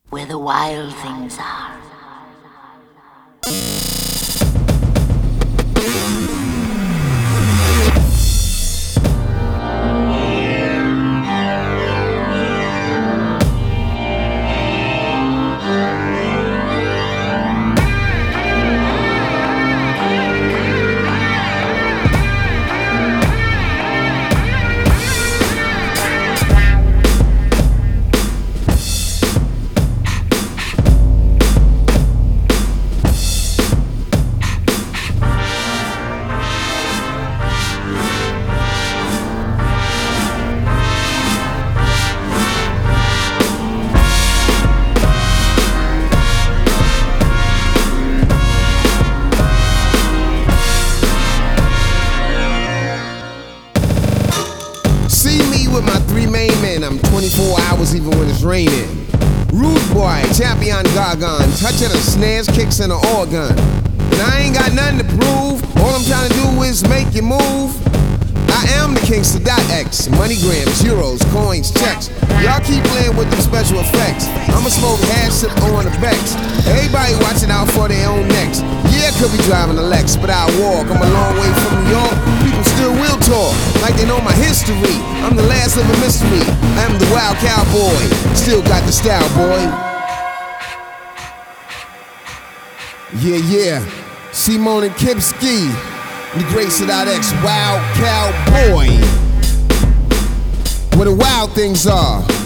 where the wild things are. With my three main men, I'm 24 hours even when it's raining. Rude boy, champion gargon, touching the snares, kicks, and the organ. And I ain't got nothing to prove, all I'm trying to do is make you move. I am the Kingston X, moneygrams, euros, coins, checks. Y'all keep playing with them special effects. I'ma smoke hash, sip on the Bex. Everybody watching out for their own necks. Yeah, could be driving a Lex, but I walk. I'm a long way from New York. People still will talk like they know my history. I'm the last of a mystery. I'm the wild cowboy. Still got the style, boy. Yeah. Simone and Kipski. The great Sadat X, wild cowboy. Where the wild things are.